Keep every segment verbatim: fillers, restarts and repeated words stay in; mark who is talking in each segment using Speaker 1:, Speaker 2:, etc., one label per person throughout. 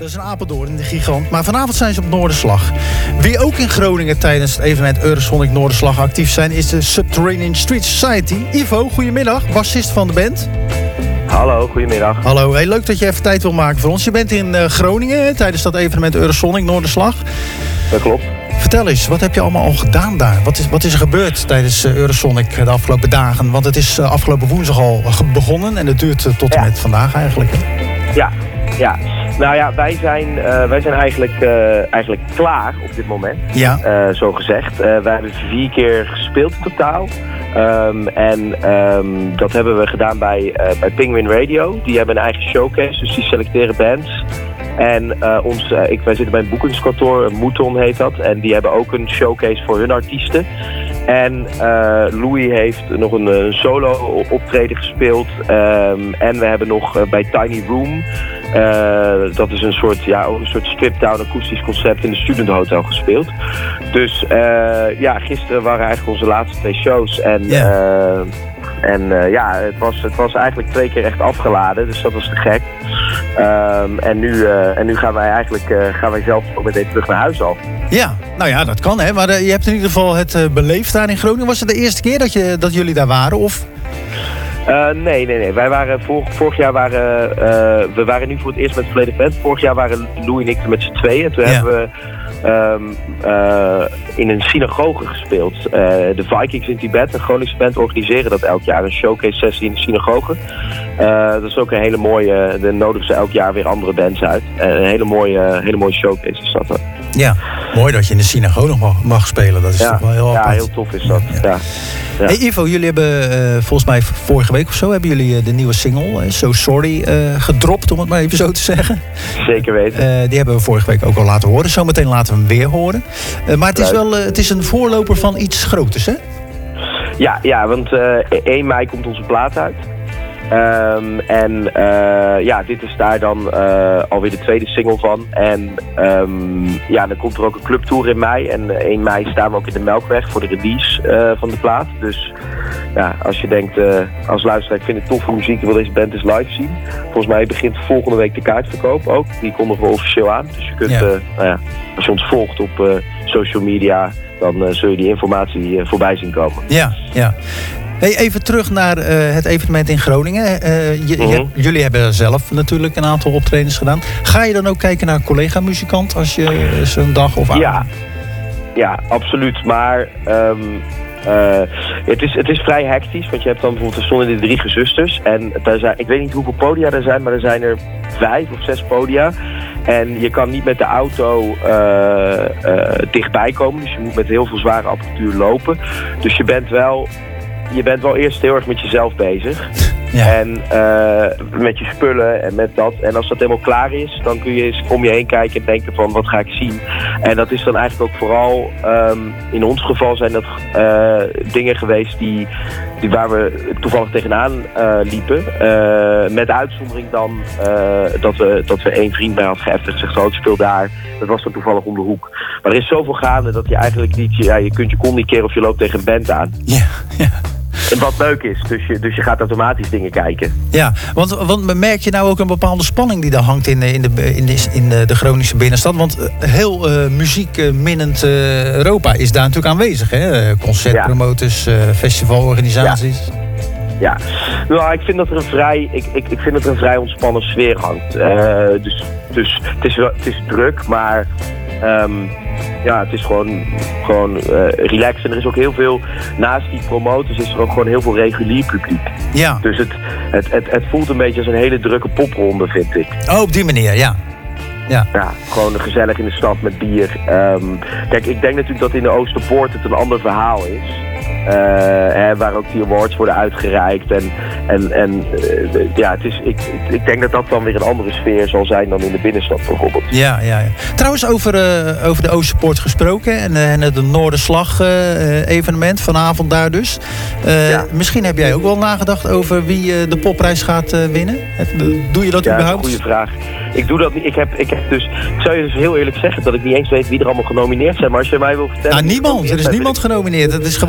Speaker 1: dat is een Apeldoorn, de gigant. Maar vanavond zijn ze op Noorderslag. Wie ook in Groningen tijdens het evenement Eurosonic Noorderslag actief zijn, is de Subterranean Street Society. Ivo, goedemiddag, bassist van de band.
Speaker 2: Hallo, goedemiddag.
Speaker 1: Hallo, heel leuk dat je even tijd wil maken voor ons. Je bent in uh, Groningen hè, tijdens dat evenement Eurosonic Noorderslag.
Speaker 2: Dat klopt.
Speaker 1: Vertel eens, wat heb je allemaal al gedaan daar? Wat is, wat is er gebeurd tijdens uh, Eurosonic de afgelopen dagen? Want het is uh, afgelopen woensdag al begonnen en het duurt uh, tot en
Speaker 2: ja.
Speaker 1: met vandaag eigenlijk. Hè?
Speaker 2: Ja, ja. Nou ja, wij zijn, uh, wij zijn eigenlijk, uh, eigenlijk klaar op dit moment. Ja. Uh, zo gezegd. Uh, wij hebben vier keer gespeeld in totaal. Um, en um, dat hebben we gedaan bij, uh, bij Penguin Radio. Die hebben een eigen showcase, dus die selecteren bands. En uh, ons, uh, ik, wij zitten bij een boekingskantoor, Mouton heet dat. En die hebben ook een showcase voor hun artiesten. En uh, Louis heeft nog een, een solo optreden gespeeld. Um, en we hebben nog uh, bij Tiny Room, uh, dat is een soort, ja, een soort strip-down akoestisch concept in de Student Hotel gespeeld. Dus uh, ja, gisteren waren eigenlijk onze laatste twee shows. En, yeah. uh, en uh, ja, het was, het was eigenlijk twee keer echt afgeladen, dus dat was te gek. Um, en, nu, uh, en nu gaan wij eigenlijk uh, gaan wij zelf ook meteen terug naar huis al.
Speaker 1: Ja, nou ja, dat kan hè. Maar uh, je hebt in ieder geval het uh, beleefd daar in Groningen. Was het de eerste keer dat, je, dat jullie daar waren? Of?
Speaker 2: Uh, nee, nee, nee. Wij waren vor, vorig jaar waren uh, we waren nu voor het eerst met het verleden band. Vorig jaar waren Louis en ik er met z'n tweeën. Toen ja. hebben we um, uh, in een synagoge gespeeld. Uh, de Vikings in Tibet, een Groningse band, organiseren dat elk jaar. Een showcase sessie in de synagoge. Uh, dat is ook een hele mooie, dan nodigen ze elk jaar weer andere bands uit. Uh, een hele mooie, hele mooie showcase is dat.
Speaker 1: Ja, mooi dat je in de synagoge mag, mag spelen. Dat is
Speaker 2: ja,
Speaker 1: toch wel heel apart.
Speaker 2: Ja, heel tof is dat. Ja. Ja. Ja.
Speaker 1: Hey Ivo, jullie hebben uh, volgens mij vorige week of zo hebben jullie uh, de nieuwe single, uh, So Sorry, uh, gedropt, om het maar even zo te zeggen.
Speaker 2: Zeker weten.
Speaker 1: Uh, die hebben we vorige week ook al laten horen. Zometeen laten we hem weer horen. Uh, maar het is wel uh, het is een voorloper van iets groters, hè?
Speaker 2: Ja, ja, want uh, één mei komt onze plaat uit. Um, en uh, ja, dit is daar dan uh, alweer de tweede single van. En um, ja, dan komt er ook een clubtour in mei. En uh, één mei staan we ook in de Melkweg voor de release uh, van de plaat. Dus ja, als je denkt, uh, als luisteraar, ik vind het toffe muziek, ik wil deze band eens live zien. Volgens mij begint volgende week de kaartverkoop ook. Die kondigen we officieel aan. Dus je kunt, ja. Uh, nou ja, als je ons volgt op uh, social media, dan uh, zul je die informatie uh, voorbij zien komen.
Speaker 1: Ja, ja. Hey, even terug naar uh, het evenement in Groningen. Uh, je,
Speaker 2: mm-hmm.
Speaker 1: je, jullie hebben zelf natuurlijk een aantal optredens gedaan. Ga je dan ook kijken naar collega-muzikant als je zo'n dag of avond?
Speaker 2: Ja, ja, absoluut. Maar um, uh, het, is, het is vrij hectisch. Want je hebt dan bijvoorbeeld, er stonden de drie gezusters. En daar zijn, ik weet niet hoeveel podia er zijn, maar er zijn er vijf of zes podia. En je kan niet met de auto uh, uh, dichtbij komen. Dus je moet met heel veel zware apparatuur lopen. Dus je bent wel... Je bent wel eerst heel erg met jezelf bezig. Ja. En uh, met je spullen en met dat. En als dat helemaal klaar is, dan kun je eens om je heen kijken en denken van wat ga ik zien. En dat is dan eigenlijk ook vooral, um, in ons geval zijn dat uh, dingen geweest die, die waar we toevallig tegenaan uh, liepen. Uh, met uitzondering dan uh, dat, we, dat we één vriend bij had geëft en gezegd, oh, ik speel daar. Dat was dan toevallig om de hoek. Maar er is zoveel gaande dat je eigenlijk niet, ja, je kunt je kon niet keren of je loopt tegen een band aan.
Speaker 1: Ja, ja.
Speaker 2: En wat leuk is, dus je, dus je gaat automatisch dingen kijken.
Speaker 1: Ja, want, want merk je nou ook een bepaalde spanning die daar hangt in, in, de, in, de, in de Groningse binnenstad? Want heel uh, muziekminnend uh, Europa is daar natuurlijk aanwezig, hè? Concertpromoters, uh, festivalorganisaties.
Speaker 2: Ja. Ja, nou, ik vind dat er een vrij, ik, ik, ik vind dat er een vrij ontspannen sfeer hangt. Uh, dus dus het, is wel, het is druk, maar um, ja, het is gewoon, gewoon uh, relaxed. En er is ook heel veel, naast die promotors is er ook gewoon heel veel regulier publiek.
Speaker 1: Ja.
Speaker 2: Dus het, het, het, het voelt een beetje als een hele drukke popronde, vind ik.
Speaker 1: Oh, op die manier, ja. Ja.
Speaker 2: Ja, gewoon gezellig in de stad met bier. Um, kijk, ik denk natuurlijk dat in de Oosterpoort het een ander verhaal is. Uh, hè, waar ook die awards worden uitgereikt. En, en, en uh, ja, het is, ik, ik denk dat dat dan weer een andere sfeer zal zijn dan in de binnenstad bijvoorbeeld.
Speaker 1: Ja, ja, ja. Trouwens, over, uh, over de Oosterpoort gesproken en, uh, en het Noorderslag uh, evenement vanavond daar dus. Uh, ja. Misschien heb jij ook wel nagedacht over wie uh, de popprijs gaat uh, winnen? Doe je dat
Speaker 2: ja,
Speaker 1: überhaupt?
Speaker 2: Ja, dat is een goede vraag. Ik doe dat niet. Ik heb, ik heb dus, ik zou je dus heel eerlijk zeggen dat ik niet eens weet wie er allemaal genomineerd zijn. Maar als je mij wil vertellen...
Speaker 1: Nou, niemand. Er is niemand genomineerd. Het is gewoon een jury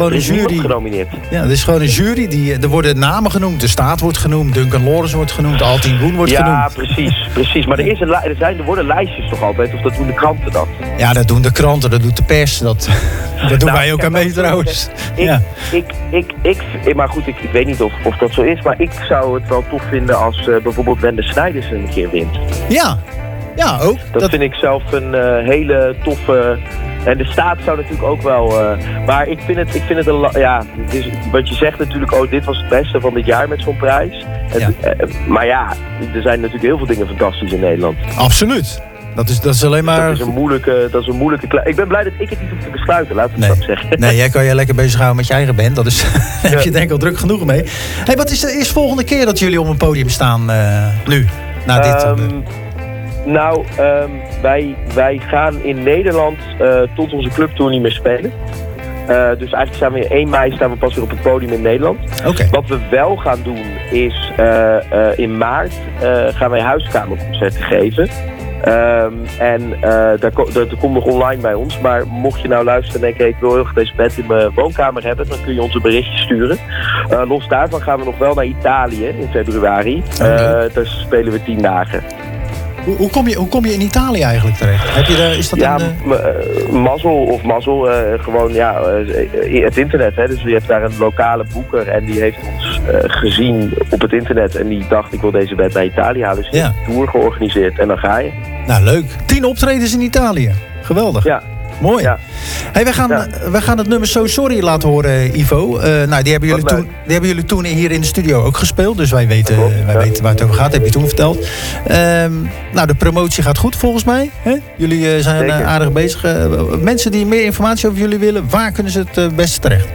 Speaker 2: jury genomineerd.
Speaker 1: Ja, er is gewoon een jury. Die, er worden namen genoemd. De Staat wordt genoemd. Duncan Lawrence wordt genoemd. Altien Boen wordt
Speaker 2: ja,
Speaker 1: genoemd.
Speaker 2: Ja, precies, precies. Maar er, is een, er, zijn, er worden lijstjes toch altijd? Of dat doen de kranten dat?
Speaker 1: Ja, dat doen de kranten. Dat doet de pers. Dat, dat doen nou, wij ook aan mee trouwens.
Speaker 2: Ik,
Speaker 1: ja.
Speaker 2: ik, ik, ik, ik, maar goed, ik, ik weet niet of, of dat zo is. Maar ik zou het wel tof vinden als uh, bijvoorbeeld Wende Snijders een keer wint.
Speaker 1: Ja, ja ook.
Speaker 2: Dat, dat... vind ik zelf een uh, hele toffe... En de Staat zou natuurlijk ook wel... Uh, maar ik vind het, ik vind het een... Ja, het is, wat je zegt natuurlijk... Oh, dit was het beste van dit jaar met zo'n prijs. Ja. Het, uh, maar ja, er zijn natuurlijk heel veel dingen fantastisch in Nederland.
Speaker 1: Absoluut. Dat is, dat is alleen maar...
Speaker 2: Dat is een moeilijke... Dat is een moeilijke ik ben blij dat ik het niet hoef te besluiten, laten we
Speaker 1: nee.
Speaker 2: dat zeggen.
Speaker 1: Nee, jij kan je lekker bezighouden met je eigen band. Dat is, daar heb je denk ik al druk genoeg mee. Hey, wat is de eerst volgende keer dat jullie op een podium staan uh, nu? Na dit... Um, uh,
Speaker 2: Nou, um, wij, wij gaan in Nederland uh, tot onze clubtour niet meer spelen. Uh, dus eigenlijk staan we in één mei staan we pas weer op het podium in Nederland.
Speaker 1: Okay.
Speaker 2: Wat we wel gaan doen is uh, uh, in maart uh, gaan wij huiskamerconcerten geven. Um, en uh, daar, dat, dat komt nog online bij ons. Maar mocht je nou luisteren en denken... ik wil heel graag deze band in mijn woonkamer hebben... dan kun je ons een berichtje sturen. Uh, los daarvan gaan we nog wel naar Italië in februari. Uh, okay. Daar spelen we tien dagen.
Speaker 1: Hoe, hoe, kom je, hoe kom je in Italië eigenlijk terecht? Heb je daar, is dat
Speaker 2: ja,
Speaker 1: een,
Speaker 2: uh... mazzel of mazzel. Uh, gewoon ja, uh, het internet. Hè. Dus je hebt daar een lokale boeker en die heeft ons uh, gezien op het internet. En die dacht, ik wil deze band naar Italië halen. Dus die ja. heeft een tour georganiseerd en dan ga je.
Speaker 1: Nou, leuk. Tien optredens in Italië. Geweldig.
Speaker 2: Ja.
Speaker 1: Mooi. Ja. Hey, wij, gaan,
Speaker 2: ja.
Speaker 1: wij gaan het nummer So Sorry laten horen, Ivo. Uh, nou, die hebben, jullie toen, die hebben jullie toen hier in de studio ook gespeeld. Dus wij weten, uh, wij ja. weten waar het over gaat. Dat heb je toen verteld. Um, nou, de promotie gaat goed volgens mij. Hè? Jullie uh, zijn uh, aardig bezig. Uh, mensen die meer informatie over jullie willen, waar kunnen ze het uh, beste terecht?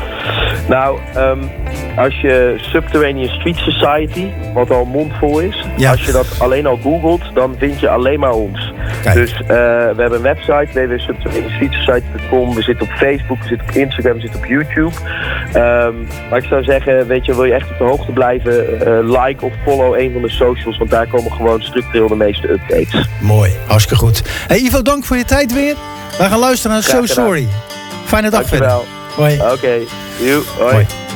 Speaker 2: Nou, um, als je Subterranean Street Society, wat al mondvol is, ja. als je dat alleen al googelt, dan vind je alleen maar ons. Kijk. Dus uh, we hebben een website, w w w punt subterranean street society punt com. We zitten op Facebook, we zitten op Instagram, we zitten op YouTube. Um, maar ik zou zeggen, weet je, wil je echt op de hoogte blijven, uh, like of follow een van de socials, want daar komen gewoon structureel de meeste updates.
Speaker 1: Mooi, hartstikke goed. Hey Ivo, dank voor je tijd weer. We gaan luisteren naar So Sorry. Fijne dag verder.
Speaker 2: Oké, okay. hoi. hoi.